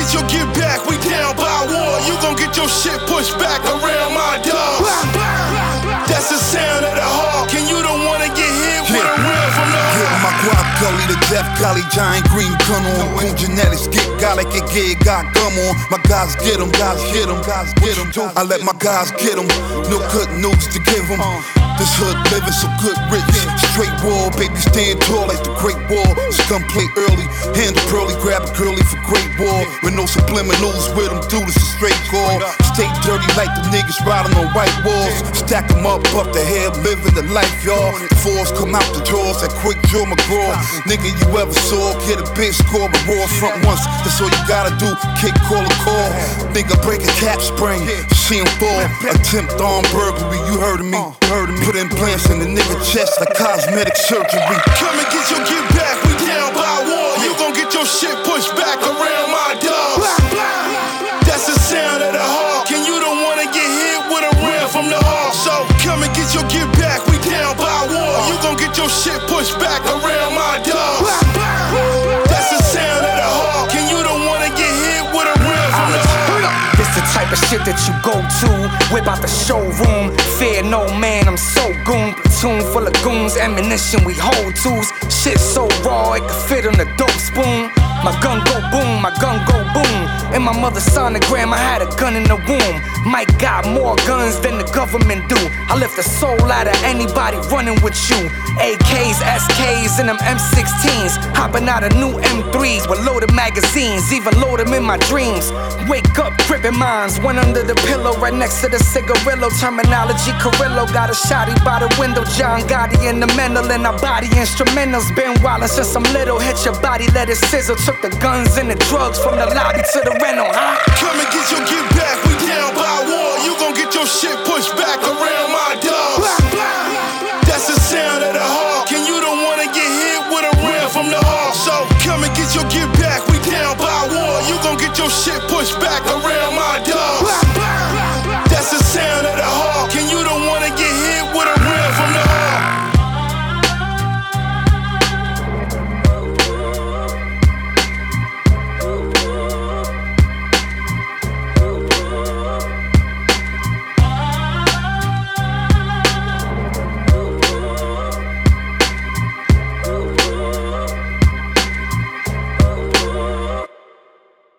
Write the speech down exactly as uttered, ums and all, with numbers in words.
get your get back, we down by war. You gon' get your shit pushed back around my dogs. That's the sound of the hawk, and you don't wanna get hit with a real from the Get my guap gully, the death gully, giant green gun on. Cool genetics, get garlic, get gay, got gum on. My guys get them, guys get them, guys get them. I let my guys get them, no good news to give them. This hood living so good, rich, straight wall, baby stand tall like the Great Wall. Scum play early, handle pearly, grab a girly for great wall. With no subliminals with them, dude, it's a straight call. Stay dirty like the niggas riding on white walls. Stack them up, up the hair, living the life, y'all. Fours come out the drawers, that quick Joe McGraw. Nigga you ever saw, get a bitch, score a raw front once. That's all you gotta do, kick, call a call. Nigga break a cap spring, see him fall. Attempt on burglary, you heard of me, you heard of me. Put implants in the nigga chest like cosmetic surgery. Come and get your get back, we down by war. You gon' get your shit pushed back around my dogs. That's the sound of the hawk, and you don't wanna get hit with a ram from the hawk. So come and get your get back, we down by war. You gon' get your shit pushed back around my dogs. That's the sound of the hawk, and you don't wanna get hit with a ram from the hawk. This the type of shit that you go to, whip out the showroom. Fear no man, I'm so goon. Platoon full of goons, ammunition we hold tools. Shit so raw, it could fit on a dope spoon. My gun go boom, my gun go boom. In my mother's sonogram, I had a gun in the womb. Mike got more guns than the government do. I lift the soul out of anybody running with you. A Ks, S Ks, and them M sixteens. Hopping out of new M threes with loaded magazines. Even load them in my dreams. Wake up, gripping minds. One under the pillow, right next to the cigarillo. Terminology, Carrillo. Got a shotty by the window. John Gotti in the mental, and our body instrumentals. Been wildin' since I'm little. Hit your body, let it sizzle. Took the guns and the drugs from the lobby to the rental, huh? Come and get your get back, we down by war. You gon' get your shit pushed back around my dog.